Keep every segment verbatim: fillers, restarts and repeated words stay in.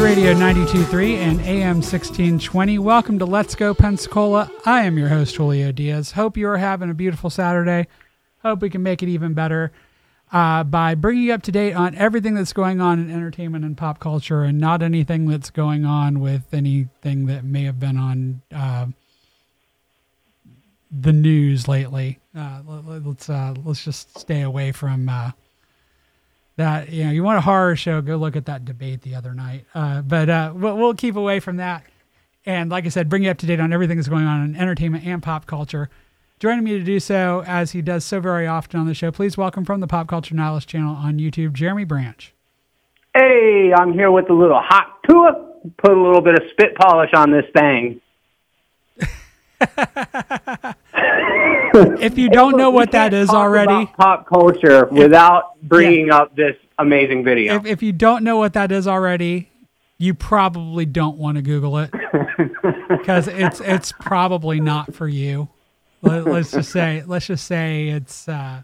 Radio ninety-two point three and A M sixteen twenty. Welcome to Let's Go Pensacola. I am your host, Julio Diaz. Hope you are having a beautiful Saturday. Hope we can make it even better uh, by bringing you up to date on everything that's going on in entertainment and pop culture, and not anything that's going on with anything that may have been on uh, the news lately. Uh, let's uh, let's just stay away from uh, that. You know, you want a horror show, go look at that debate the other night. Uh, but uh, we'll, we'll keep away from that. And like I said, bring you up to date on everything that's going on in entertainment and pop culture. Joining me to do so, as he does so very often on the show, please welcome from the Pop Culture Nihilist channel on YouTube, Jeremy Branch. Hey, I'm here with a little hot tour. Put a little bit of spit polish on this thing. If you don't know what that is already, pop culture without bringing yeah. up this amazing video. If, if you don't know what that is already, you probably don't want to Google it, because it's it's probably not for you. Let, let's just say let's just say it's. Uh,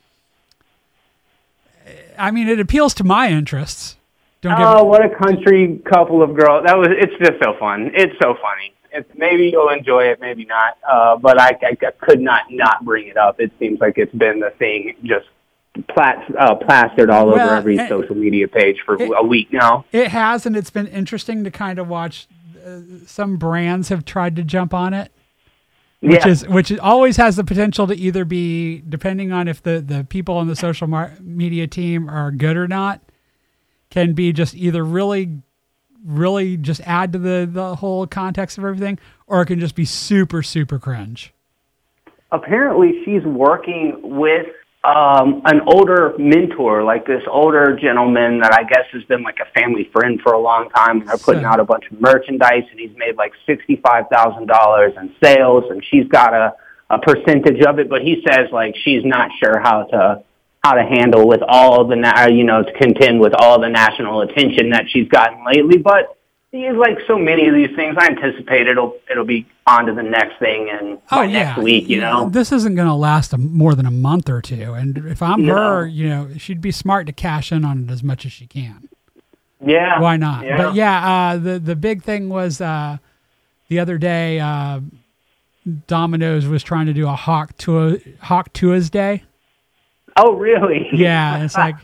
I mean, it appeals to my interests. Don't oh, what a country couple of girls! That was. It's just so fun. It's so funny. It's, maybe you'll enjoy it, maybe not. Uh, but I, I, I could not not bring it up. It seems like it's been the thing just plat, uh, plastered all well, over every it, social media page for it, a week now. It has, and it's been interesting to kind of watch. Uh, some brands have tried to jump on it, which yeah. is which always has the potential to either be, depending on if the, the people on the social mar- media team are good or not, can be just either really. really just add to the, the whole context of everything, or it can just be super, super cringe. Apparently she's working with um, an older mentor, like this older gentleman that I guess has been like a family friend for a long time. They're putting so, out a bunch of merchandise, and he's made like sixty-five thousand dollars in sales, and she's got a, a percentage of it, but he says like she's not sure how to how to handle with all the, na- you know, to contend with all the national attention that she's gotten lately. But he's like so many of these things, I anticipate it'll it'll be on to the next thing and oh, by yeah. next week, you know. This isn't going to last a, more than a month or two. And if I'm no. her, you know, she'd be smart to cash in on it as much as she can. Yeah. Why not? Yeah. But yeah, uh, the, the big thing was uh, the other day, uh, Domino's was trying to do a Hawk to Hawk Tuesday. Oh, really? Yeah. It's like,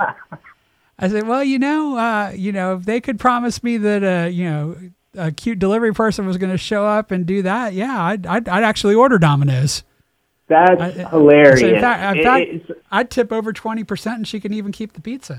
I said, well, you know, uh, you know, if they could promise me that, uh, you know, a cute delivery person was going to show up and do that, yeah, I'd, I'd, I'd actually order Domino's. That's I, hilarious. So in fact, in fact it's, I'd tip over twenty percent and she can even keep the pizza.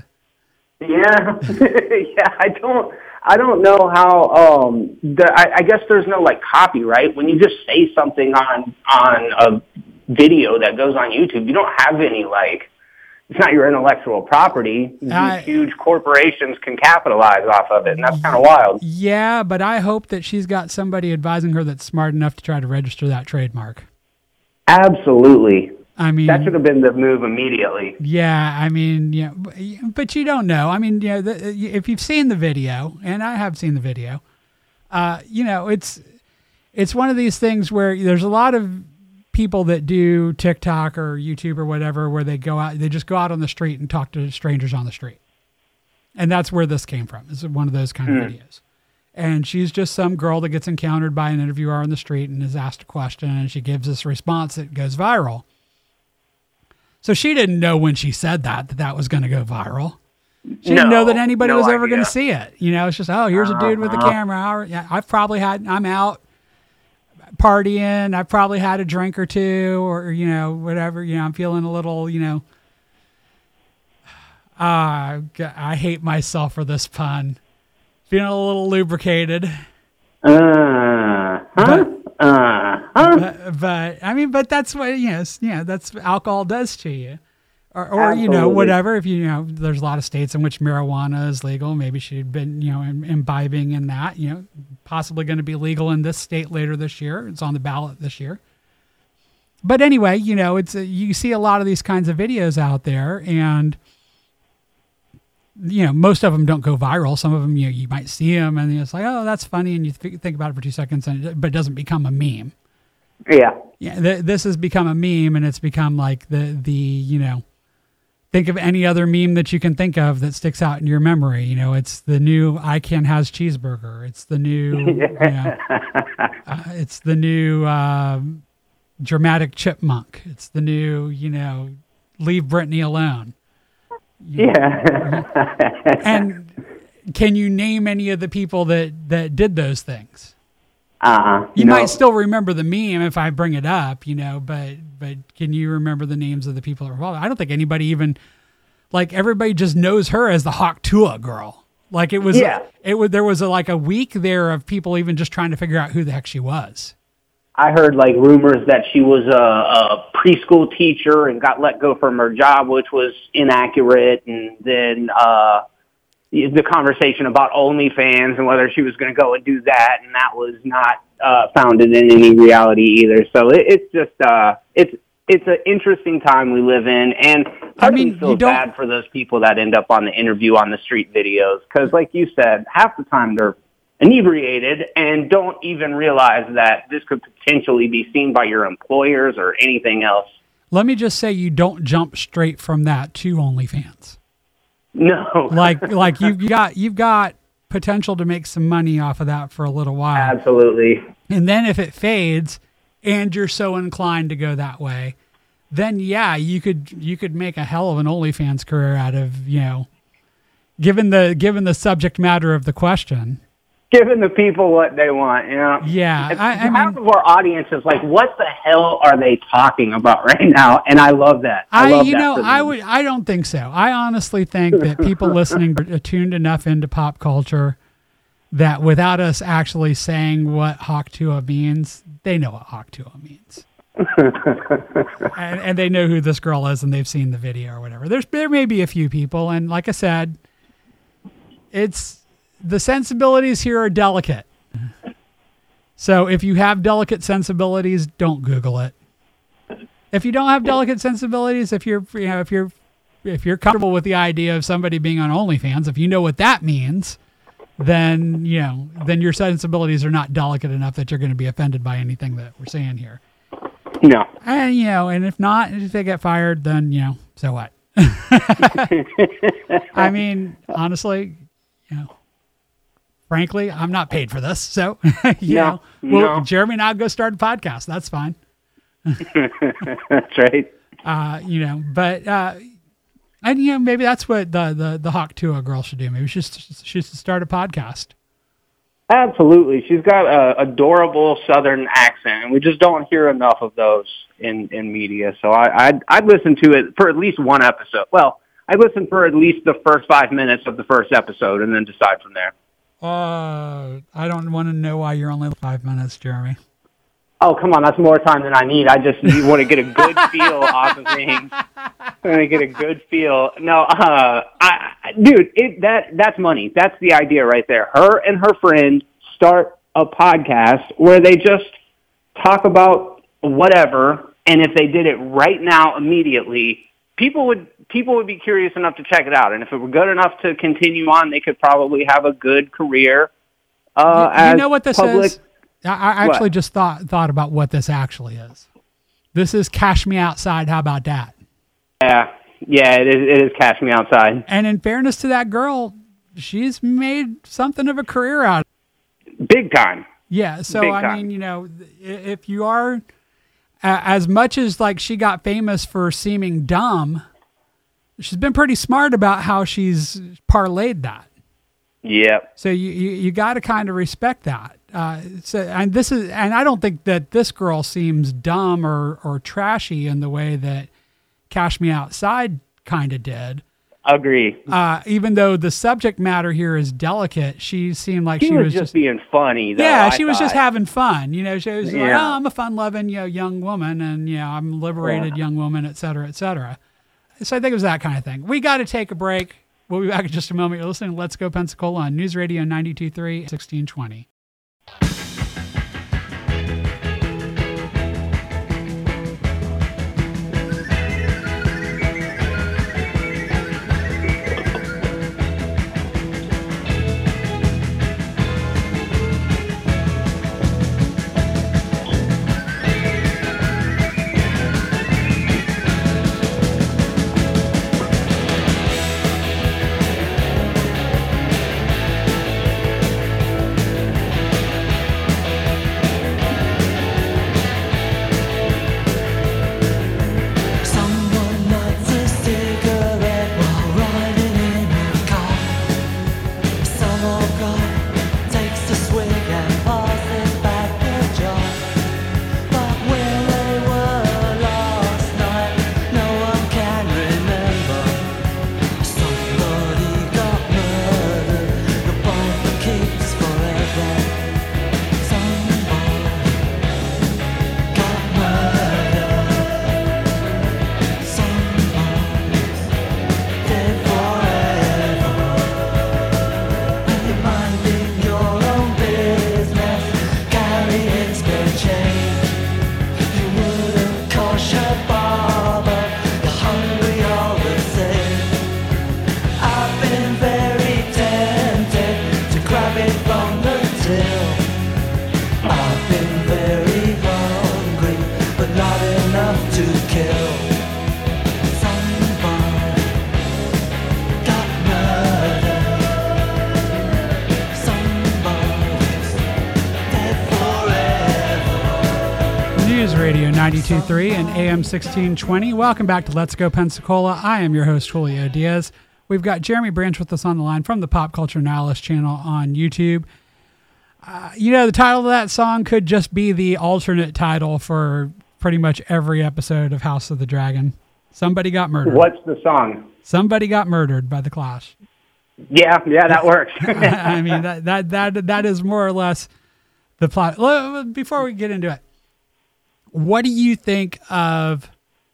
Yeah. yeah. I don't, I don't know how, um, the, I, I guess there's no like copyright when you just say something on, on a video that goes on YouTube. You don't have any like, it's not your intellectual property. These I, huge corporations can capitalize off of it, and that's kind of wild. Yeah, but I hope that she's got somebody advising her that's smart enough to try to register that trademark. Absolutely. I mean, that should have been the move immediately. Yeah, I mean, yeah, but you don't know. I mean, you know, the, if you've seen the video, and I have seen the video, uh, you know, it's it's one of these things where there's a lot of people that do TikTok or YouTube or whatever, where they go out, they just go out on the street and talk to strangers on the street. And that's where this came from. It's one of those kind mm. of videos. And she's just some girl that gets encountered by an interviewer on the street and is asked a question, and she gives this response that goes viral. So she didn't know when she said that, that that was going to go viral. She no, didn't know that anybody no was ever idea. going to see it. You know, it's just, oh, here's uh-huh. a dude with a camera. Yeah, I've probably had, I'm out partying, I've probably had a drink or two, or, you know, whatever, you know, I'm feeling a little, you know, uh, I hate myself for this pun, feeling a little lubricated. Uh, huh? But, uh, huh? But, but, I mean, but that's what, you know, you know, that's what alcohol does to you. Or, or you know, whatever, if you, you know, there's a lot of states in which marijuana is legal. Maybe she'd been, you know, imbibing in that, you know, possibly going to be legal in this state later this year. It's on the ballot this year. But anyway, you know, it's, a, you see a lot of these kinds of videos out there, and, you know, most of them don't go viral. Some of them, you know, you might see them and it's like, oh, that's funny. And you th- think about it for two seconds, and it, but it doesn't become a meme. Yeah. Yeah. Th- this has become a meme, and it's become like the, the, you know, think of any other meme that you can think of that sticks out in your memory. You know, it's the new I Can Has cheeseburger. It's the new, you know, uh, it's the new um, dramatic chipmunk. It's the new, you know, leave Britney alone. You yeah. And can you name any of the people that, that did those things? Uh-huh. You no. might still remember the meme if I bring it up, you know, but but can you remember the names of the people that were involved? I don't think anybody even, like, everybody just knows her as the Hawk Tuah girl. Like, it was, yeah. it was, there was a, like a week there of people even just trying to figure out who the heck she was. I heard like rumors that she was a, a preschool teacher and got let go from her job, which was inaccurate. And then uh, the conversation about OnlyFans and whether she was going to go and do that, and that was not uh, founded in any reality either. So it, it's just uh, it's it's an interesting time we live in, and part I mean, of me feels you don't- bad for those people that end up on the interview on the street videos because, like you said, half the time they're inebriated and don't even realize that this could potentially be seen by your employers or anything else. Let me just say, you don't jump straight from that to OnlyFans. No. Like, like you've got, you've got potential to make some money off of that for a little while. Absolutely. And then if it fades and you're so inclined to go that way, then yeah, you could, you could make a hell of an OnlyFans career out of, you know, given the, given the subject matter of the question. Giving the people what they want, you know? Yeah. It's, I, I half mean, of our audience is like, what the hell are they talking about right now? And I love that. I, I, love you that know, for I them. would, I don't think so. I honestly think that people listening are tuned enough into pop culture that without us actually saying what Hawk Tuah means, they know what Hawk Tuah means. and, and they know who this girl is and they've seen the video or whatever. There's, there may be a few people. And like I said, it's, the sensibilities here are delicate. So if you have delicate sensibilities, don't Google it. If you don't have delicate sensibilities, if you're, you know, if you're, if you're comfortable with the idea of somebody being on OnlyFans, if you know what that means, then, you know, then your sensibilities are not delicate enough that you're going to be offended by anything that we're saying here. No. And, you know, and if not, if they get fired, then, you know, so what? I mean, honestly, you know, frankly, I'm not paid for this. So, you No, know, well, no. Jeremy and I'll go start a podcast. That's fine. That's right. Uh, you know, but, uh, and, you know, maybe that's what the, the, the Hawk Tuah girl should do. Maybe she should, she should start a podcast. Absolutely. She's got a adorable Southern accent, and we just don't hear enough of those in, in media. So I, I'd, I'd listen to it for at least one episode. Well, I'd listen for at least the first five minutes of the first episode and then decide from there. Uh, I don't want to know why you're only five minutes, Jeremy. Oh, come on. That's more time than I need. I just need, want to get a good feel off of things. I want to get a good feel. No, uh, I, dude, it, that, that's money. That's the idea right there. Her and her friend start a podcast where they just talk about whatever. And if they did it right now, immediately, people would, people would be curious enough to check it out. And if it were good enough to continue on, they could probably have a good career. Uh, you, you as know what this public, is? I, I actually What? just thought thought about what this actually is. This is Cash Me Outside. How about that? Yeah, yeah, it is. It is Cash Me Outside. And in fairness to that girl, she's made something of a career out of it. Big time. Yeah. So, Big I time. mean, you know, i- if you are, uh, as much as like she got famous for seeming dumb, she's been pretty smart about how she's parlayed that. Yep. So you, you, you got to kind of respect that. Uh, so, and this is, and I don't think that this girl seems dumb or, or trashy in the way that Cash Me Outside kind of did. Agree. Uh, even though the subject matter here is delicate, she seemed like She, she, was, was just, just, being funny, though. yeah, I she was just thought. having fun. You know, she was like, Yeah. oh, I'm a fun loving, you know, young woman and, you know, I'm a liberated young woman, et cetera, et cetera. So I think it was that kind of thing. We got to take a break. We'll be back in just a moment. You're listening to Let's Go Pensacola on News Radio ninety-two point three, sixteen twenty. Radio ninety-two point three and A M sixteen twenty. Welcome back to Let's Go Pensacola. I am your host, Julio Diaz. We've got Jeremy Branch with us on the line from the Pop Culture Nihilist channel on YouTube. Uh, you know, the title of that song could just be the alternate title for pretty much every episode of House of the Dragon. Somebody got murdered. What's the song? Somebody got murdered by the Clash. Yeah, yeah, that works. I mean, that, that that that is more or less the plot. Before we get into it, what do you think of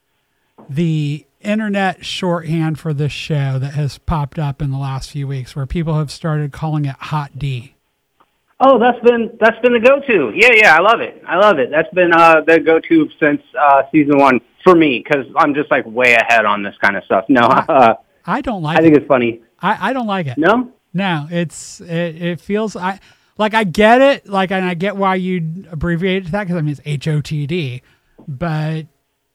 the internet shorthand for this show that has popped up in the last few weeks, where people have started calling it Hot D? Oh, that's been that's been the go-to. Yeah, yeah, I love it. I love it. That's been uh, the go-to since uh, season one for me, because I'm just like way ahead on this kind of stuff. No, uh, I don't like. I think it. it's funny. I, I don't like it. No, no, it's it, it feels I like I get it, like and I get why you abbreviate it to that, because I mean it's H O T D, but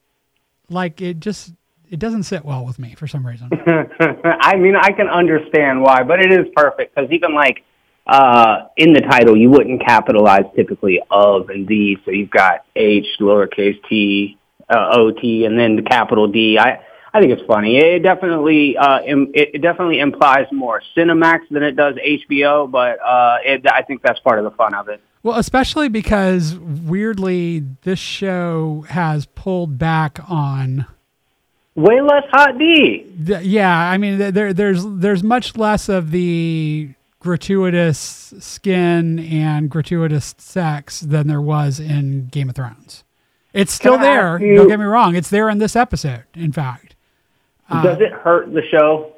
like it just it doesn't sit well with me for some reason. I mean, I can understand why, but it is perfect, because even like uh, in the title, you wouldn't capitalize typically of and the, so you've got H, lowercase t, uh, O T, and then the capital D. I I think it's funny. It definitely uh, im- it definitely implies more Cinemax than it does H B O, but uh, it, I think that's part of the fun of it. Well, especially because weirdly, this show has pulled back on way less Hot D. The, yeah, I mean, there there's there's much less of the gratuitous skin and gratuitous sex than there was in Game of Thrones. It's still there. You, don't get me wrong. It's there in this episode, in fact. Does uh, it hurt the show?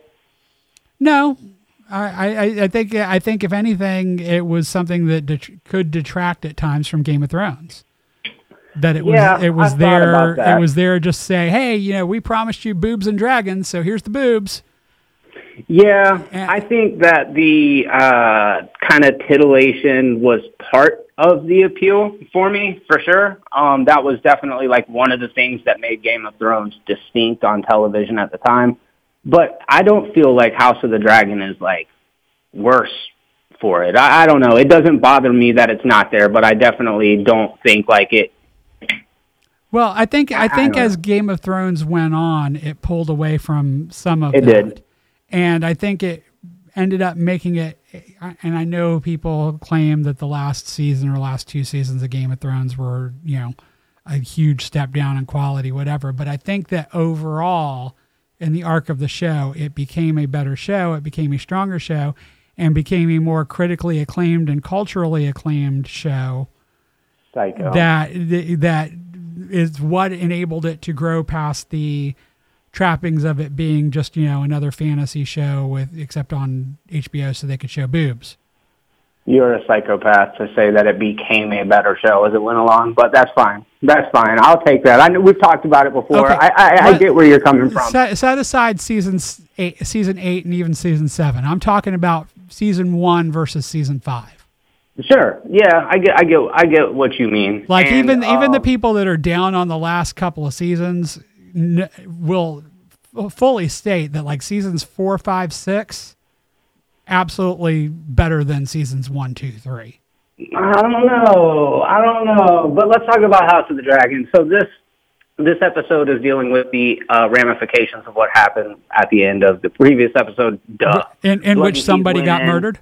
No. I, I, I think I think if anything, it was something that det- could detract at times from Game of Thrones. That it was yeah, it was I there it was there just say, hey, you know, we promised you boobs and dragons, so here's the boobs. Yeah, and I think that the uh, kind of titillation was part of the appeal for me, for sure. Um, that was definitely like one of the things that made Game of Thrones distinct on television at the time. But I don't feel like House of the Dragon is like worse for it. I, I don't know. It doesn't bother me that it's not there, but I definitely don't think like it. Well, I think I think I as Game of Thrones went on, it pulled away from some of it that. Did. And I think it ended up making it, and I know people claim that the last season or last two seasons of Game of Thrones were, you know, a huge step down in quality, whatever. But I think that overall, in the arc of the show, it became a better show, it became a stronger show, and became a more critically acclaimed and culturally acclaimed show. Psycho. That that is what enabled it to grow past the trappings of it being just, you know, another fantasy show with except on H B O so they could show boobs. You're a psychopath to say that it became a better show as it went along, but that's fine. That's fine. I'll take that. I know we've talked about it before. Okay. I, I, I get where you're coming from. Set, set aside season eight, season eight, and even season seven. I'm talking about season one versus season five. Sure. Yeah, I get, I get, I get what you mean. Like and, even um, even the people that are down on the last couple of seasons n- will f- fully state that like seasons four, five, six, absolutely better than seasons one, two, three. I don't know. I don't know. But let's talk about House of the Dragon. So this this episode is dealing with the uh, ramifications of what happened at the end of the previous episode. Duh. In, in which somebody got in. murdered?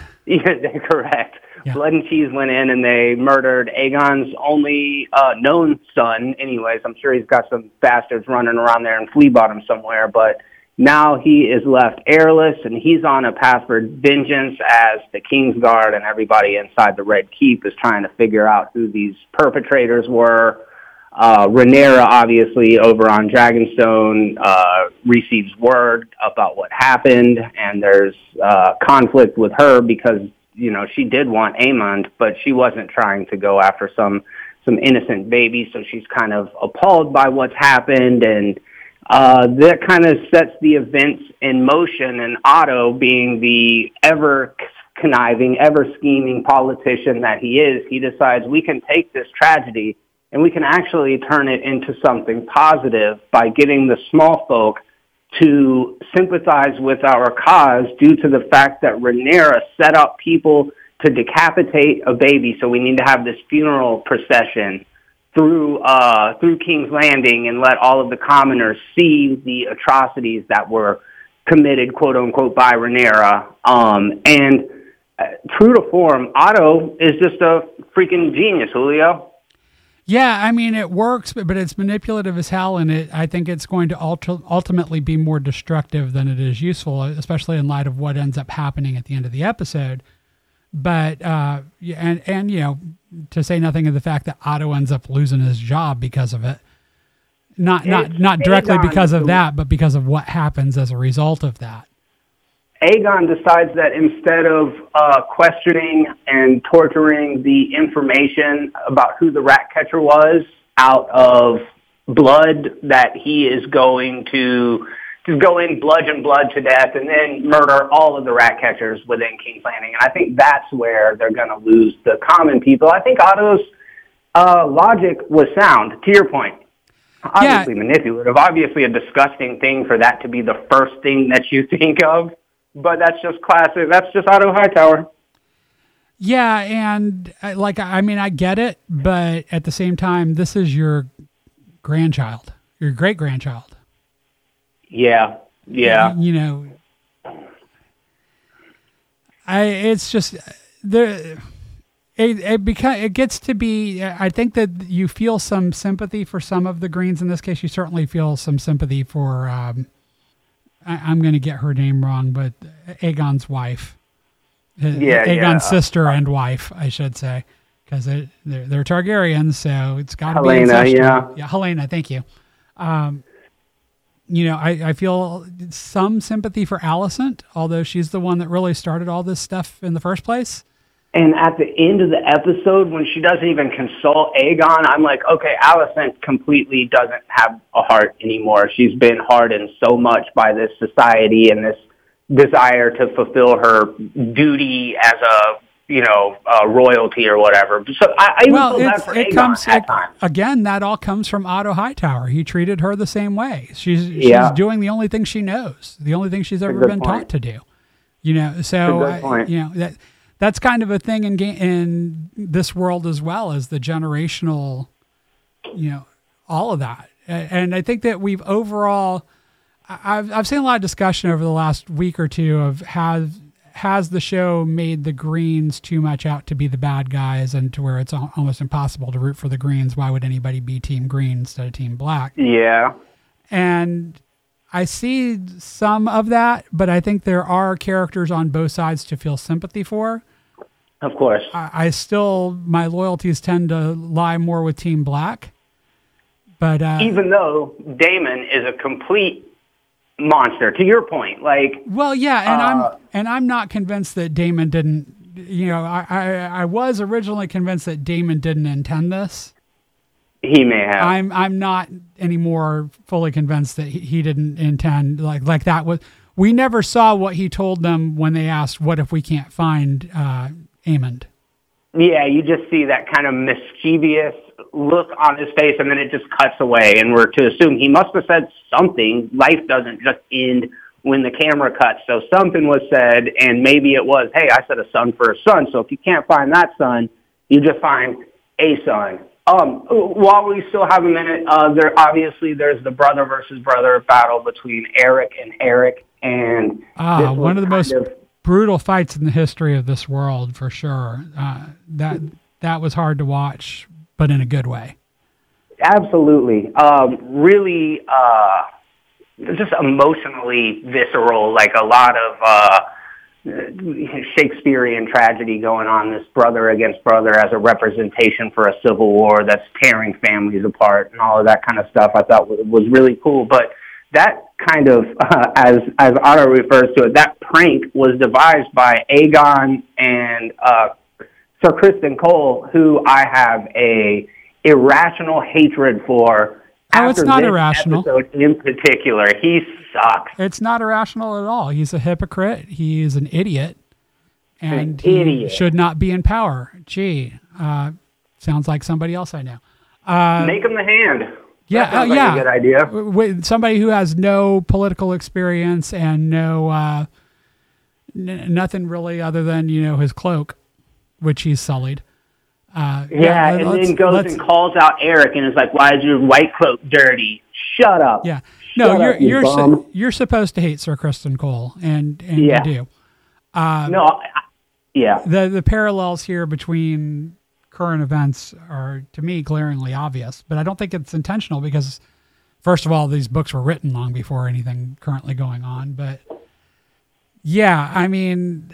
Yeah, correct. Yeah. Blood and Cheese went in and they murdered Aegon's only uh, known son. Anyways, I'm sure he's got some bastards running around there in Flea Bottom somewhere, but now he is left heirless, and he's on a path for vengeance as the Kingsguard and everybody inside the Red Keep is trying to figure out who these perpetrators were. Uh, Rhaenyra, obviously, over on Dragonstone, uh, receives word about what happened, and there's uh, conflict with her because, you know, she did want Aemond, but she wasn't trying to go after some some innocent baby, so she's kind of appalled by what's happened, and Uh, that kind of sets the events in motion, and Otto, being the ever conniving, ever scheming politician that he is, he decides we can take this tragedy and we can actually turn it into something positive by getting the small folk to sympathize with our cause due to the fact that Rhaenyra set up people to decapitate a baby, so we need to have this funeral procession through uh, through King's Landing and let all of the commoners see the atrocities that were committed, quote unquote, by Rhaenyra. Um, and uh, true to form, Otto is just a freaking genius, Julio. Yeah, I mean, it works, but, but it's manipulative as hell, and it I think it's going to ulti- ultimately be more destructive than it is useful, especially in light of what ends up happening at the end of the episode. But, uh, and, and, you know, to say nothing of the fact that Otto ends up losing his job because of it. Not, not, not directly because of that, but because of what happens as a result of that. Aegon decides that instead of uh, questioning and torturing the information about who the rat catcher was out of blood, that he is going to to go in, bludgeon blood to death, and then murder all of the rat catchers within King's Landing. And I think that's where they're going to lose the common people. I think Otto's uh, logic was sound, to your point. Obviously yeah. manipulative, obviously a disgusting thing for that to be the first thing that you think of. But that's just classic. That's just Otto Hightower. Yeah, and uh, like, I mean, I get it, but at the same time, this is your grandchild, your great-grandchild. Yeah, yeah. You, you know, I. It's just there. It it beca- it gets to be. I think that you feel some sympathy for some of the Greens. In this case, you certainly feel some sympathy for. Um, I, I'm going to get her name wrong, but Aegon's wife. Yeah, Aegon's yeah. sister and wife, I should say, because they're, they're Targaryens, so it's got to be Helena, ancestral. yeah. Yeah, Helena, thank you. Um, you know, I, I feel some sympathy for Alicent, although she's the one that really started all this stuff in the first place. And at the end of the episode, when she doesn't even consult Aegon, I'm like, okay, Alicent completely doesn't have a heart anymore. She's been hardened so much by this society and this desire to fulfill her duty as a, you know, uh, royalty or whatever. So I, I even well, feel bad for it Aegon comes at it, times. Again, that all comes from Otto Hightower. He treated her the same way. She's Yeah. she's doing the only thing she knows, the only thing she's ever been point. taught to do. You know, so That's a good point. I, you know that. That's kind of a thing in ga- in this world as well, as the generational, you know, all of that. And I think that we've overall, I've I've seen a lot of discussion over the last week or two of has has the show made the Greens too much out to be the bad guys, and to where it's al- almost impossible to root for the Greens. Why would anybody be Team Green instead of Team Black? Yeah. And I see some of that, but I think there are characters on both sides to feel sympathy for. Of course. I, I still, my loyalties tend to lie more with Team Black. But uh, even though Daemon is a complete monster, to your point, like. Well, yeah, and uh, I'm and I'm not convinced that Daemon didn't. You know, I, I I was originally convinced that Daemon didn't intend this. He may have. I'm I'm not anymore fully convinced that he, he didn't intend like like that was. We never saw what he told them when they asked, "What if we can't find uh, Aemond?" Yeah, you just see that kind of mischievous look on his face, and then it just cuts away, and we're to assume he must have said something. Life doesn't just end when the camera cuts, so something was said, and maybe it was, hey, I said a son for a son, so if you can't find that son, you just find a son. Um, while we still have a minute, uh, there obviously there's the brother versus brother battle between Eric and Eric, and ah, one of the most of, brutal fights in the history of this world, for sure. Uh, that that was hard to watch, but in a good way. Absolutely, um, really, uh, just emotionally visceral. Like a lot of uh, Shakespearean tragedy going on. This brother against brother as a representation for a civil war that's tearing families apart and all of that kind of stuff. I thought was, was really cool, but. That kind of, uh, as as Otto refers to it, that prank was devised by Aegon and uh, Sir Criston Cole, who I have a irrational hatred for. Oh, it's not irrational. Episode in particular, he sucks. It's not irrational at all. He's a hypocrite. He's an idiot, and an he idiot. should not be in power. Gee, uh, sounds like somebody else I know. Uh, Make him the hand. Yeah, that sounds uh, like yeah. a good idea. With somebody who has no political experience and no uh, n- nothing really other than, you know, his cloak, which he's sullied. Uh, yeah, yeah, and then goes and calls out Eric and is like, "Why is your white coat dirty? Shut up." Yeah, no, Shut you're up, you you're bum. su- you're supposed to hate Sir Kristen Cole, and and yeah. you do. Um, no, I, yeah. The the parallels here between current events are, to me, glaringly obvious, but I don't think it's intentional because, first of all, these books were written long before anything currently going on. But yeah, I mean,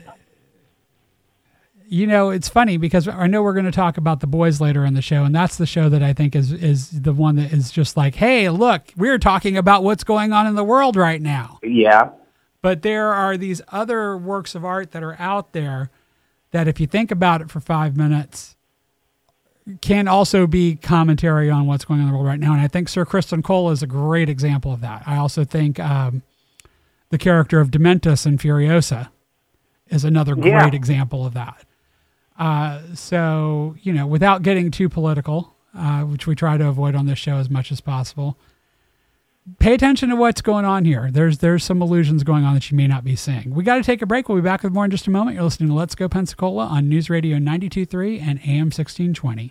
you know, it's funny because I know we're going to talk about The Boys later in the show, and that's the show that I think is is the one that is just like, hey, look, we're talking about what's going on in the world right now. Yeah. But there are these other works of art that are out there that, if you think about it for five minutes, can also be commentary on what's going on in the world right now. And I think Sir Kristen Cole is a great example of that. I also think um, the character of Dementus in Furiosa is another great yeah. example of that. Uh, so, you know, without getting too political, uh, which we try to avoid on this show as much as possible, pay attention to what's going on here. There's there's some illusions going on that you may not be seeing. We got to take a break. We'll be back with more in just a moment. You're listening to Let's Go Pensacola on News Radio ninety-two point three and A M sixteen twenty.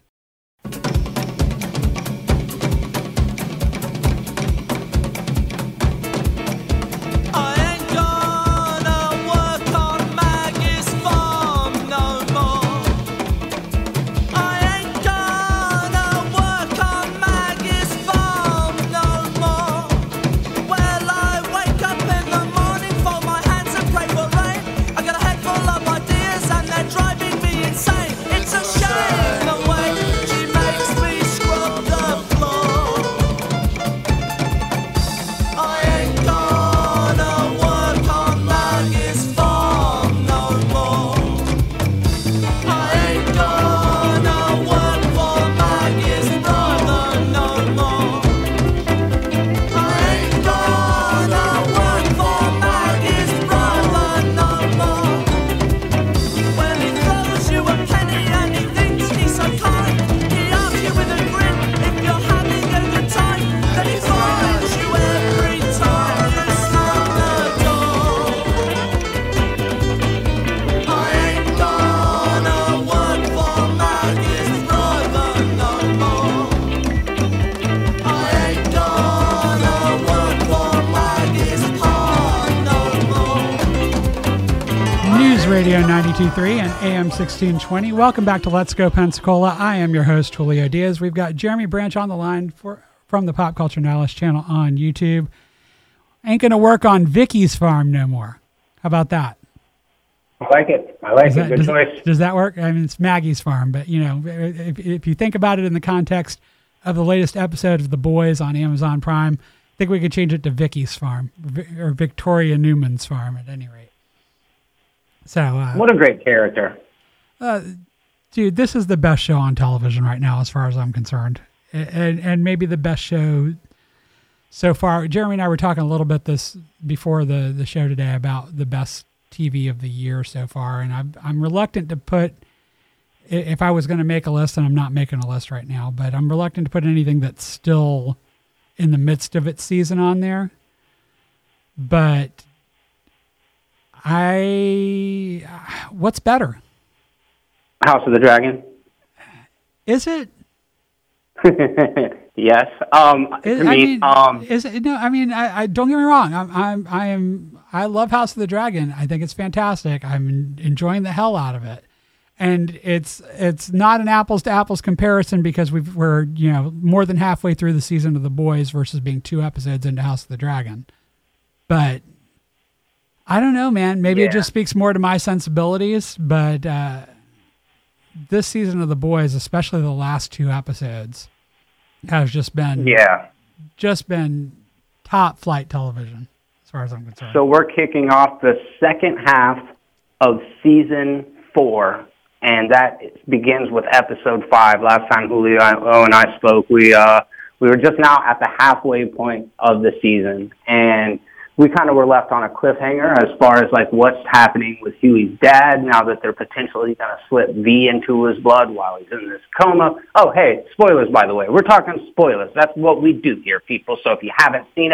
Radio ninety-two point three and A M sixteen twenty. Welcome back to Let's Go Pensacola. I am your host, Julio Diaz. We've got Jeremy Branch on the line for from the Pop Culture Nihilist channel on YouTube. Ain't going to work on Vicky's farm no more. How about that? I like it. I like does it. That, Good does, choice. Does that work? I mean, it's Maggie's farm, but, you know, if, if you think about it in the context of the latest episode of The Boys on Amazon Prime, I think we could change it to Vicky's farm, or Victoria Newman's farm at any rate. So, uh, what a great character. Uh, dude, this is the best show on television right now, as far as I'm concerned. And, and maybe the best show so far. Jeremy and I were talking a little bit this before the, the show today about the best T V of the year so far. And I'm, I'm reluctant to put, if I was going to make a list, and I'm not making a list right now, but I'm reluctant to put anything that's still in the midst of its season on there. But I, what's better? House of the Dragon. Is it? Yes. Um, Is, to I me, mean, um, is it? No, I mean, I, I don't get me wrong. I'm, I'm, I am, I love House of the Dragon. I think it's fantastic. I'm enjoying the hell out of it, and it's, it's not an apples to apples comparison because we've, we're, you know, more than halfway through the season of The Boys versus being two episodes into House of the Dragon, but. I don't know, man. Maybe yeah. it just speaks more to my sensibilities, but uh, this season of The Boys, especially the last two episodes, has just been yeah, just been top flight television as far as I'm concerned. So we're kicking off the second half of season four, and that begins with episode five. Last time Julio and I spoke, we uh, we were just now at the halfway point of the season, and we kind of were left on a cliffhanger as far as like what's happening with Huey's dad now that they're potentially going to slip V into his blood while he's in this coma. Oh, hey, spoilers, by the way. We're talking spoilers. That's what we do here, people. So if you haven't seen it,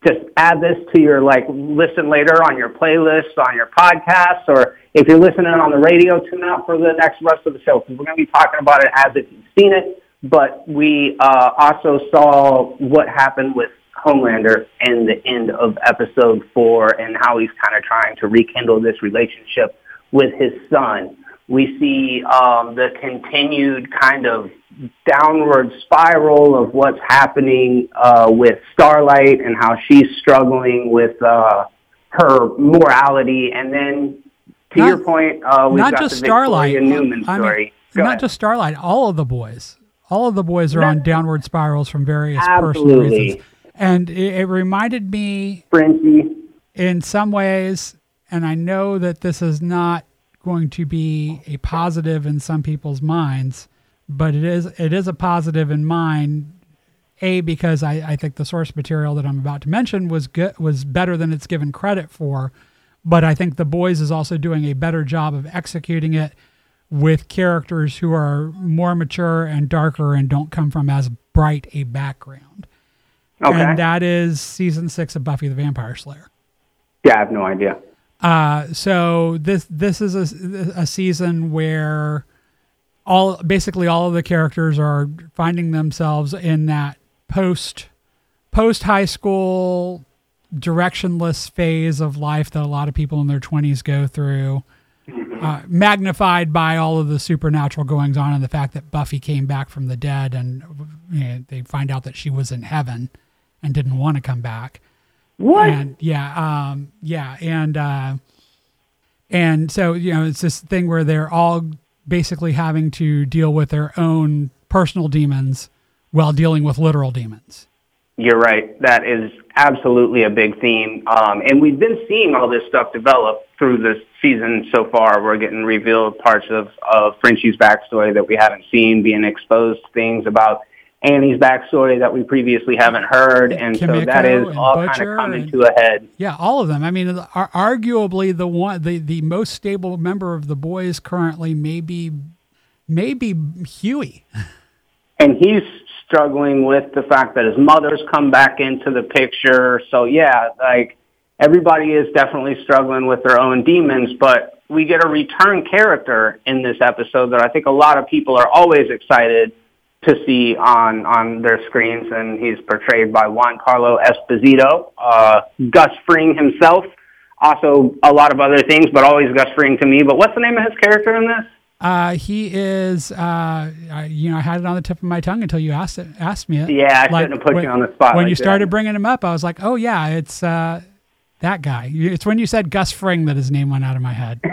just add this to your, like, listen later on your playlist, on your podcast, or if you're listening on the radio, tune out for the next rest of the show, because we're going to be talking about it as if you've seen it. But we uh, also saw what happened with Homelander in the end of episode four and how he's kind of trying to rekindle this relationship with his son. We see um, the continued kind of downward spiral of what's happening uh, with Starlight and how she's struggling with uh, her morality. And then, to not, your point, uh, we've not got just the Starlight. Victoria Newman I story. mean, Go not ahead. just Starlight, all of the boys. All of the boys are That, on downward spirals from various absolutely. personal reasons. And it, it reminded me Frenchie. in some ways, and I know that this is not going to be a positive in some people's minds, but it is it is a positive in mine, A, because I, I think the source material that I'm about to mention was good, was better than it's given credit for, but I think The Boys is also doing a better job of executing it with characters who are more mature and darker and don't come from as bright a background. Okay. And that is season six of Buffy the Vampire Slayer. Yeah, I have no idea. Uh, so this this is a, a season where all basically all of the characters are finding themselves in that post post high school directionless phase of life that a lot of people in their twenties go through. Uh, magnified by all of the supernatural goings on and the fact that Buffy came back from the dead, and you know, they find out that she was in heaven and didn't want to come back. What? And yeah, um, yeah, and uh, and so you know, it's this thing where they're all basically having to deal with their own personal demons while dealing with literal demons. You're right. That is absolutely a big theme. Um, and we've been seeing all this stuff develop through this season so far. We're getting revealed parts of, of Frenchie's backstory that we haven't seen, being exposed things about Annie's backstory that we previously haven't heard. And Kimiko so that is all kind Butcher of coming and, to a head. Yeah, all of them. I mean, ar- arguably the one, the, the most stable member of the boys currently may be, maybe Huey. And he's struggling with the fact that his mother's come back into the picture. So yeah, like everybody is definitely struggling with their own demons, but we get a return character in this episode that I think a lot of people are always excited to see on, on their screens. And he's portrayed by Juan Carlo Esposito, uh, Gus Fring himself, also a lot of other things, but always Gus Fring to me. But what's the name of his character in this? Uh, he is, uh, I, you know, I had it on the tip of my tongue until you asked it, asked me it. Yeah, I like, shouldn't have put when, you on the spot. When like you started that. bringing him up, I was like, oh yeah, it's uh, that guy. It's when you said Gus Fring that his name went out of my head.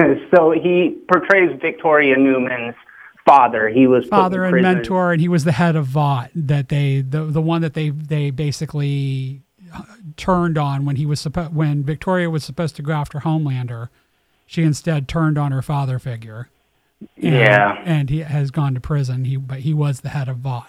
So he portrays Victoria Newman's father. He was father and prison. mentor, and he was the head of Vought, that they, the the one that they they basically turned on when he was supposed when Victoria was supposed to go after Homelander. She instead turned on her father figure. And, yeah. And he has gone to prison. He but he was the head of Vought.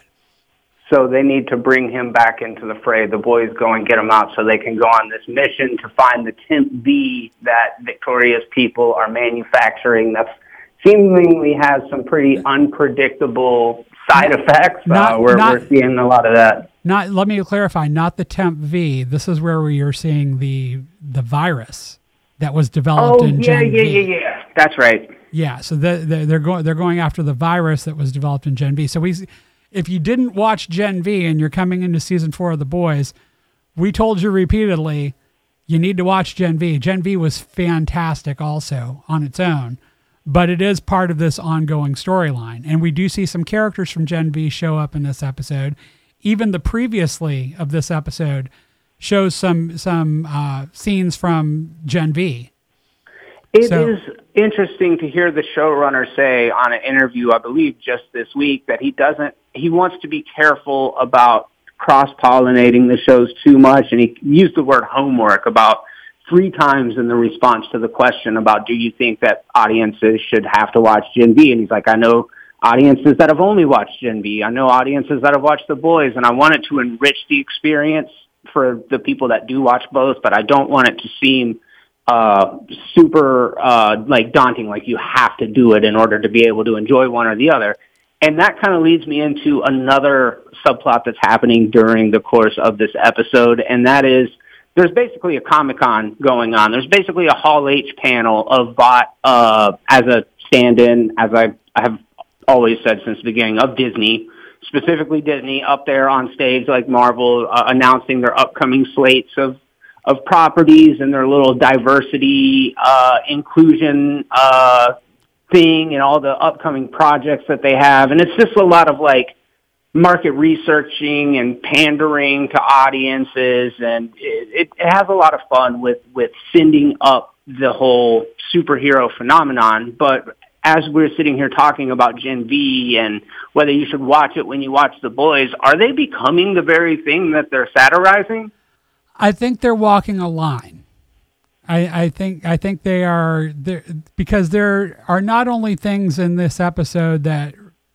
So they need to bring him back into the fray. The boys go and get him out so they can go on this mission to find the Temp V that Victoria's people are manufacturing that's seemingly has some pretty unpredictable side effects. Not, uh, we're, not, we're seeing a lot of that. Not. Let me clarify, not the Temp V. This is where we are seeing the the virus that was developed oh, in yeah, Gen yeah, V. yeah, yeah. That's right. Yeah, so the, the, they're going they're going after the virus that was developed in Gen V. So we, if you didn't watch Gen V and you're coming into season four of The Boys, we told you repeatedly you need to watch Gen V. Gen V was fantastic also on its own, but it is part of this ongoing storyline. And we do see some characters from Gen V show up in this episode. Even the previously of this episode shows some some uh, scenes from Gen V. It so, is interesting to hear the showrunner say on an interview, I believe just this week, that he doesn't, he wants to be careful about cross-pollinating the shows too much. And he used the word homework about three times in the response to the question about, do you think that audiences should have to watch Gen V? And he's like, I know audiences that have only watched Gen V. I know audiences that have watched The Boys, and I want it to enrich the experience for the people that do watch both, but I don't want it to seem uh, super, uh, like daunting, like you have to do it in order to be able to enjoy one or the other. And that kind of leads me into another subplot that's happening during the course of this episode, and that is there's basically a Comic-Con going on. There's basically a Hall H panel of Vought uh, as a stand-in, as I, I have always said since the beginning, of Disney, specifically Disney, up there on stage like Marvel, uh, announcing their upcoming slates of, of properties and their little diversity, uh, inclusion uh, thing and all the upcoming projects that they have. And it's just a lot of like market researching and pandering to audiences, and it, it has a lot of fun with, with sending up the whole superhero phenomenon. But as we're sitting here talking about Gen V and whether you should watch it when you watch The Boys, are they becoming the very thing that they're satirizing? I think they're walking a line. I, I think I think they are there because there are not only things in this episode that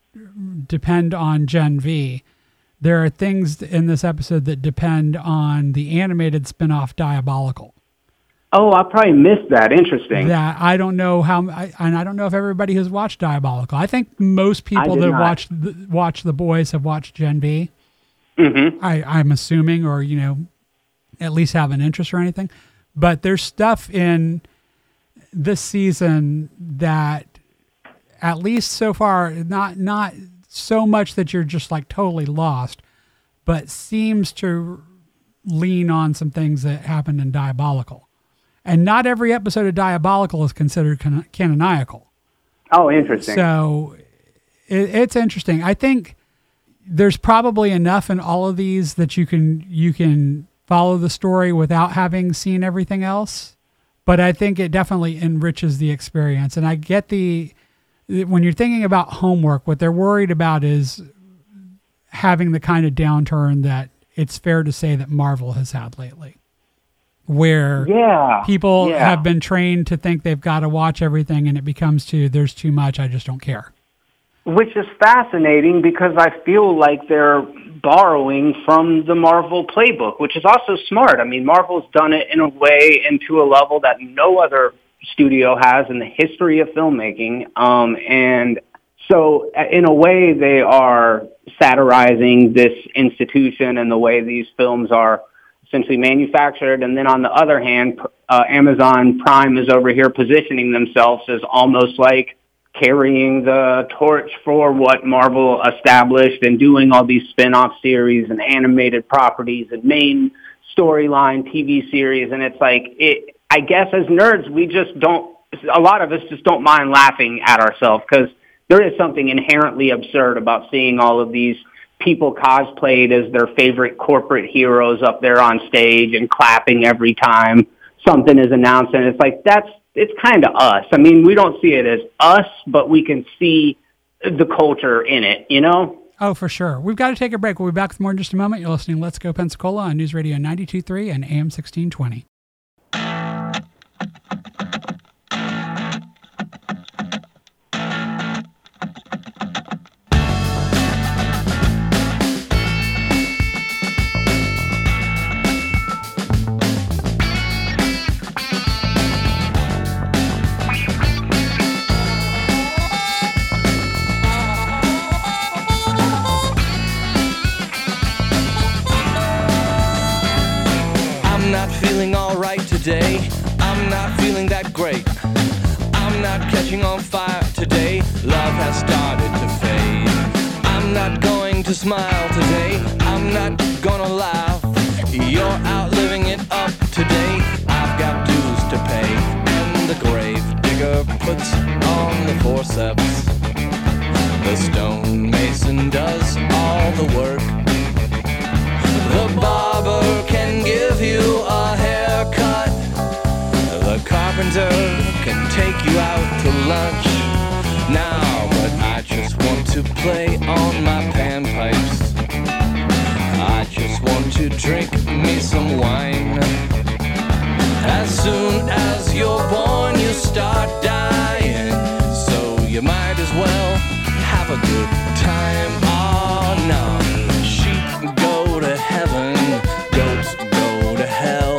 depend on Gen V. There are things in this episode that depend on the animated spinoff Diabolical. Oh, I probably missed that. Interesting. That I don't know how, I, and I don't know if everybody has watched Diabolical. I think most people that watch the, watch The Boys have watched Gen V. Mm-hmm. I, I'm assuming, or you know, at least have an interest or anything. But there's stuff in this season that, at least so far, not not so much that you're just like totally lost, but seems to lean on some things that happened in Diabolical. And not every episode of Diabolical is considered can- canonical. Oh, interesting. So it, it's interesting. I think there's probably enough in all of these that you can you can follow the story without having seen everything else. But I think it definitely enriches the experience. And I get the, when you're thinking about homework, what they're worried about is having the kind of downturn that it's fair to say that Marvel has had lately, where yeah, people yeah. have been trained to think they've got to watch everything, and it becomes to, there's too much, I just don't care. Which is fascinating because I feel like they're borrowing from the Marvel playbook, which is also smart. I mean, Marvel's done it in a way and to a level that no other studio has in the history of filmmaking. Um, and so in a way, they are satirizing this institution and the way these films are essentially manufactured. And then on the other hand, uh, Amazon Prime is over here positioning themselves as almost like carrying the torch for what Marvel established and doing all these spin-off series and animated properties and main storyline T V series. And it's like, it, I guess as nerds, we just don't, a lot of us just don't mind laughing at ourselves because there is something inherently absurd about seeing all of these people cosplayed as their favorite corporate heroes up there on stage and clapping every time something is announced. And it's like, that's, it's kind of us. I mean, we don't see it as us, but we can see the culture in it, you know? Oh, for sure. We've got to take a break. We'll be back with more in just a moment. You're listening to Let's Go Pensacola on News Radio ninety-two point three and A M sixteen twenty. Today, I'm not feeling that great. I'm not catching on fire today. Love has started to fade. I'm not going to smile today. I'm not gonna laugh. You're out living it up today. I've got dues to pay. And the grave digger puts on the forceps. The stonemason does all the work. The barber can give you a haircut. The carpenter can take you out to lunch now, but I just want to play on my panpipes. I just want to drink me some wine. As soon as you're born, you start dying, so you might as well have a good time. Oh no, sheep go to heaven, goats go to hell.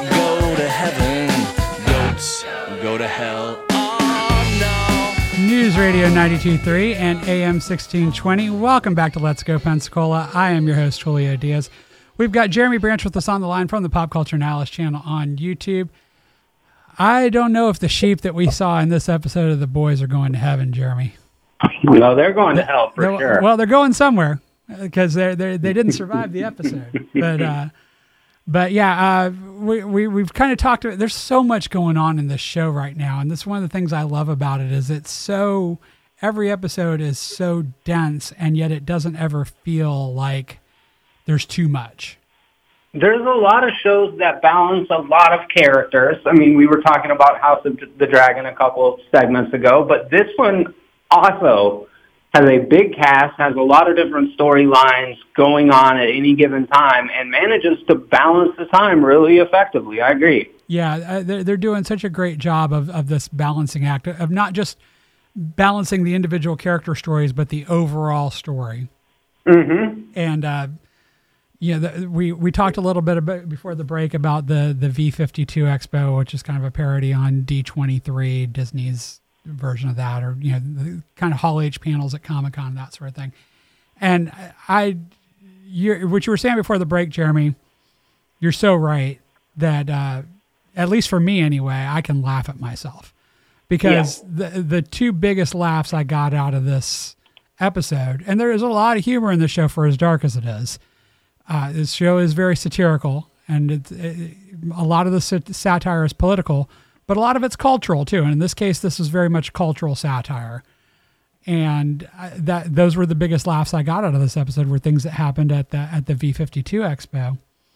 Go to hell. Oh, no. News Radio ninety-two point three and A M sixteen twenty. Welcome back to Let's Go Pensacola. I am your host, Julio Diaz. We've got Jeremy Branch with us on the line from the Pop Culture Analyst channel on YouTube. I don't know if the sheep that we saw in this episode of The Boys are going to heaven, Jeremy. No, they're going to hell for they're, sure. Well, they're going somewhere because they they they didn't survive the episode. But uh, but yeah, uh, we we we've kind of talked about. There's so much going on in this show right now, and that's one of the things I love about it. Is it's so every episode is so dense, and yet it doesn't ever feel like there's too much. There's a lot of shows that balance a lot of characters. I mean, we were talking about House of the Dragon a couple of segments ago, but this one also has a big cast, has a lot of different storylines going on at any given time, and manages to balance the time really effectively. I agree. Yeah, uh, they're, they're doing such a great job of, of this balancing act, of not just balancing the individual character stories, but the overall story. Mm-hmm. And, uh, you know, the, we, we talked a little bit about, before the break about the, the V fifty-two Expo, which is kind of a parody on D twenty-three, Disney's version of that, or, you know, the kind of Hall H panels at Comic-Con, that sort of thing. And I, you're, what you were saying before the break, Jeremy, you're so right that, uh, at least for me anyway, I can laugh at myself. Because yeah. the the two biggest laughs I got out of this episode, and there is a lot of humor in the show for as dark as it is. Uh, this show is very satirical, and it, it, a lot of the sat- satire is political, but a lot of it's cultural too. And in this case, this is very much cultural satire. And I, that those were the biggest laughs I got out of this episode, were things that happened at the at the V fifty-two Expo.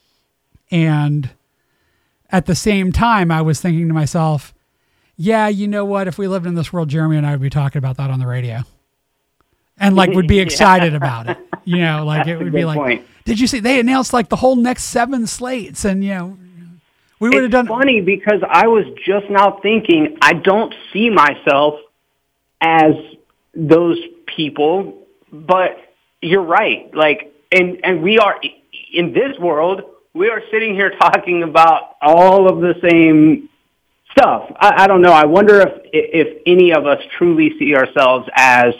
And at the same time, I was thinking to myself, yeah, you know what? If we lived in this world, Jeremy and I would be talking about that on the radio. And like would be excited yeah. about it. You know, like That's it would be like, point. Did you see they announced like the whole next seven slates? And, you know, we would have done. It's funny because I was just now thinking, I don't see myself as those people, but you're right. Like, and, and we are in this world, we are sitting here talking about all of the same stuff. I, I don't know. I wonder if, if any of us truly see ourselves as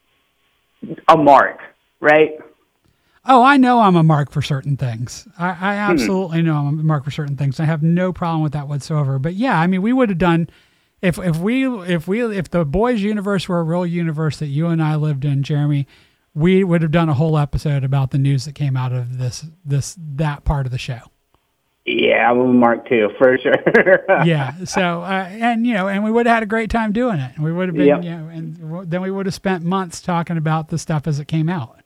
a mark, right? Oh, I know I'm a mark for certain things. I, I absolutely hmm. know I'm a mark for certain things. I have no problem with that whatsoever. But yeah, I mean, we would have done if if we if we if the Boys universe were a real universe that you and I lived in, Jeremy, we would have done a whole episode about the news that came out of this this that part of the show. Yeah, I'm a mark too, for sure. yeah. So, uh, and, you know, and we would have had a great time doing it. We would have been, yep. you know, and then we would have spent months talking about the stuff as it came out.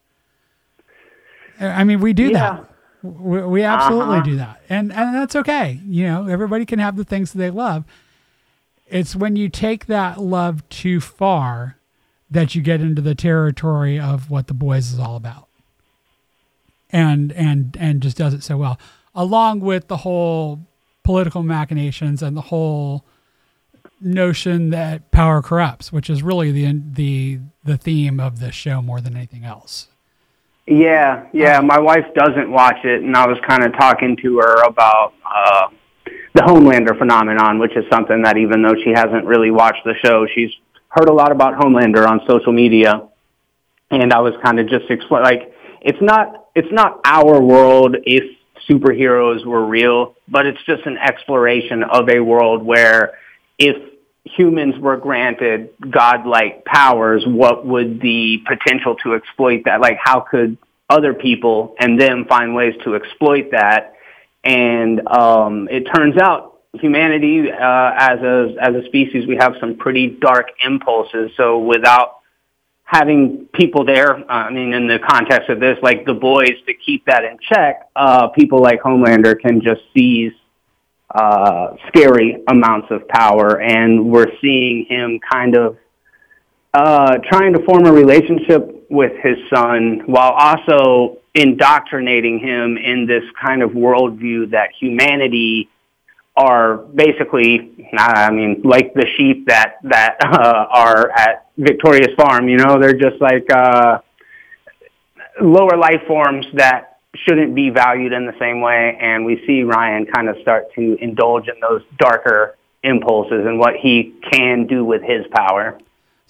I mean, we do yeah. that. We, we absolutely uh-huh. do that. And, and that's okay. You know, everybody can have the things that they love. It's when you take that love too far that you get into the territory of what The Boys is all about. And, and, and just does it so well. Along with the whole political machinations and the whole notion that power corrupts, which is really the the the theme of this show more than anything else. Yeah, yeah. My wife doesn't watch it, and I was kind of talking to her about uh, the Homelander phenomenon, which is something that even though she hasn't really watched the show, she's heard a lot about Homelander on social media. And I was kind of just explaining, like, it's not it's not our world if superheroes were real, but it's just an exploration of a world where if humans were granted godlike powers, what would the potential to exploit that? Like, how could other people and them find ways to exploit that? And um, it turns out humanity, uh, as a as a species, we have some pretty dark impulses. So without having people there, uh, I mean, in the context of this, like The Boys, to keep that in check, uh, people like Homelander can just seize uh, scary amounts of power. And we're seeing him kind of uh, trying to form a relationship with his son while also indoctrinating him in this kind of worldview that humanity are basically, I mean, like the sheep that, that uh, are at Victoria's Farm, you know, they're just like uh, lower life forms that shouldn't be valued in the same way. And we see Ryan kind of start to indulge in those darker impulses and what he can do with his power.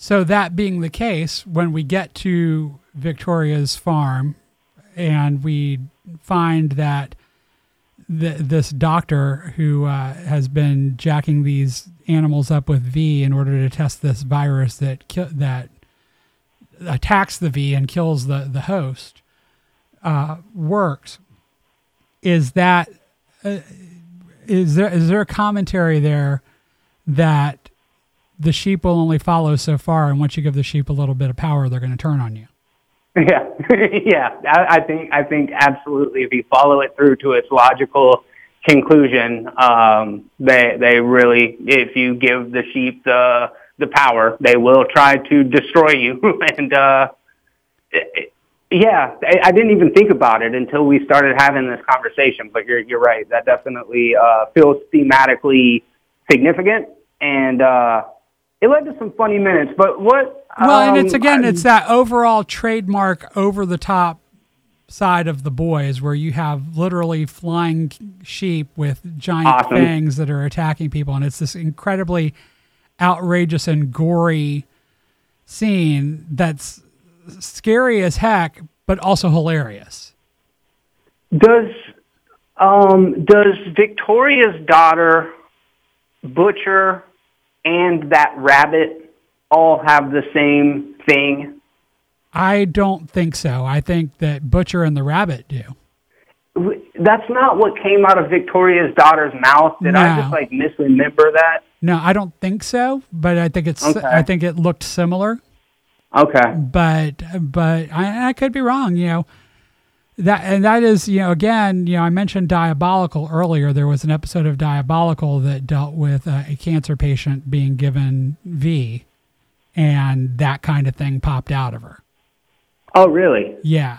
So that being the case, when we get to Victoria's farm and we find that th- this doctor who uh, has been jacking these animals up with V in order to test this virus that ki- that attacks the V and kills the, the host uh, works, is that uh, is there is there a commentary there that the sheep will only follow so far, and once you give the sheep a little bit of power, they're going to turn on you? Yeah, yeah. I, I think I think absolutely. If you follow it through to its logical conclusion, um, they they really, if you give the sheep the the power, they will try to destroy you. and uh, it, yeah, I, I didn't even think about it until we started having this conversation. But you're you're right. That definitely uh, feels thematically significant, and uh, it led to some funny minutes. But what? Well, and it's um, again, it's that overall trademark over the top side of the boys, where you have literally flying sheep with giant awesome. fangs that are attacking people, and it's this incredibly outrageous and gory scene that's scary as heck, but also hilarious. Does um, does Victoria's daughter, Butcher, and that rabbit all have the same thing? I don't think so. I think that Butcher and the rabbit do. That's not what came out of Victoria's daughter's mouth. Did No. I just like misremember that? No, I don't think so, but I think it's, Okay. I think it looked similar. Okay. But but I, I could be wrong, you know. That and that is, you know, again, you know, I mentioned Diabolical earlier. There was an episode of Diabolical that dealt with uh, a cancer patient being given V, and that kind of thing popped out of her. Oh, really? Yeah.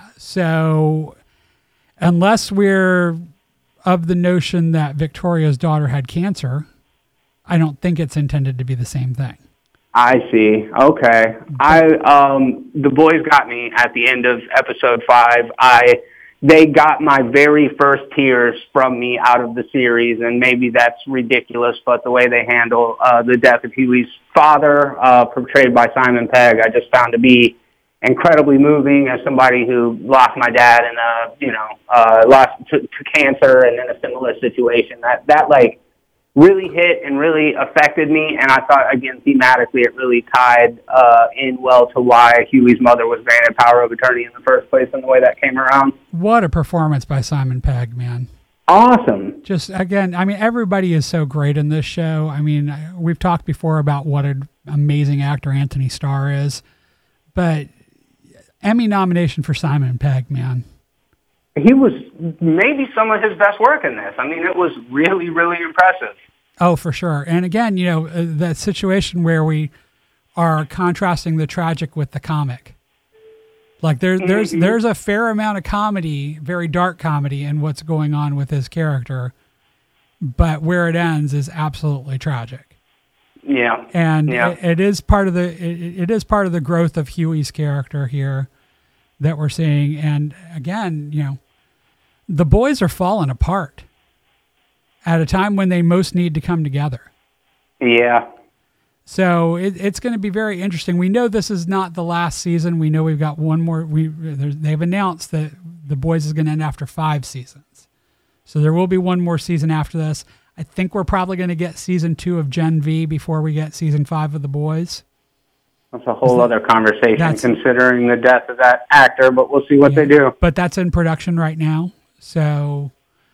So unless we're of the notion that Victoria's daughter had cancer, I don't think it's intended to be the same thing. I see. Okay. I um the boys got me at the end of episode five. I they got my very first tears from me out of the series, and maybe that's ridiculous, but the way they handle uh, the death of Huey's father, uh, portrayed by Simon Pegg, I just found to be incredibly moving as somebody who lost my dad and uh you know uh lost to, to cancer and in a similar situation. That that like really hit and really affected me, and I thought, again, thematically, it really tied uh, in well to why Huey's mother was granted power of attorney in the first place and the way that came around. What a performance by Simon Pegg, man. Awesome. Just, again, I mean, everybody is so great in this show. I mean, we've talked before about what an amazing actor Anthony Starr is, but Emmy nomination for Simon Pegg, man. He was maybe some of his best work in this. I mean, it was really, really impressive. Oh, for sure. And again, you know, uh, that situation where we are contrasting the tragic with the comic. Like there, there's Mm-hmm. there's a fair amount of comedy, very dark comedy, in what's going on with his character, but where it ends is absolutely tragic. Yeah, And yeah. it, it is part of the it, it is part of the growth of Huey's character here that we're seeing. And again, you know, the boys are falling apart at a time when they most need to come together. Yeah. So it, it's going to be very interesting. We know this is not the last season. We know we've got one more. We they've announced that The Boys is going to end after five seasons. So there will be one more season after this. I think we're probably going to get season two of Gen V before we get season five of The Boys. That's a whole other conversation, That's- considering the death of that actor, but we'll see what Yeah. they do. But that's in production right now. So,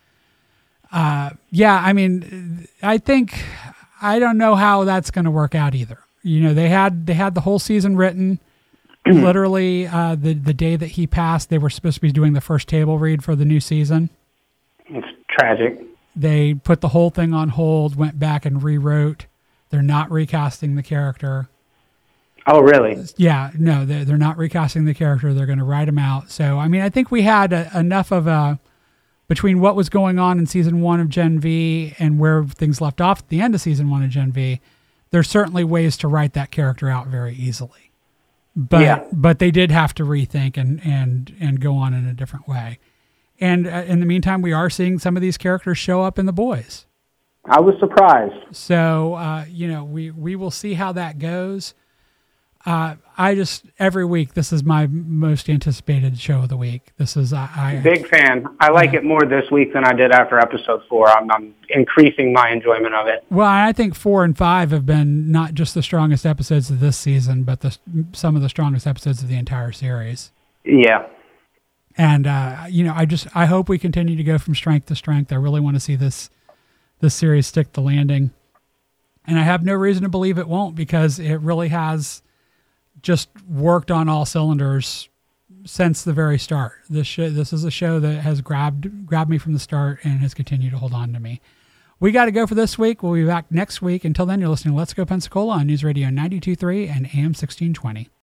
uh, yeah, I mean, I think, I don't know how that's going to work out either. You know, they had they had the whole season written. Literally, uh, the, the day that he passed, they were supposed to be doing the first table read for the new season. It's tragic. They put the whole thing on hold, went back and rewrote. They're not recasting the character. Oh, really? Yeah, no, they're, they're not recasting the character. They're going to write him out. So, I mean, I think we had a, enough of a, between what was going on in season one of Gen V and where things left off at the end of season one of Gen V, there's certainly ways to write that character out very easily. But Yeah. but they did have to rethink and, and, and go on in a different way. And uh, in the meantime, we are seeing some of these characters show up in The Boys. I was surprised. So, uh, you know, we, we will see how that goes. Uh, I just, every week, this is my most anticipated show of the week. This is, I, I Big fan. I like yeah. it more this week than I did after episode four. I'm, I'm increasing my enjoyment of it. Well, I think four and five have been not just the strongest episodes of this season, but the, some of the strongest episodes of the entire series. Yeah. And, uh, you know, I just, I hope we continue to go from strength to strength. I really want to see this, this series stick the landing. And I have no reason to believe it won't, because it really has just worked on all cylinders since the very start. This show, this is a show that has grabbed grabbed me from the start and has continued to hold on to me. We got to go for this week. We'll be back next week. Until then, you're listening to Let's Go Pensacola on News Radio ninety-two point three and A M sixteen twenty.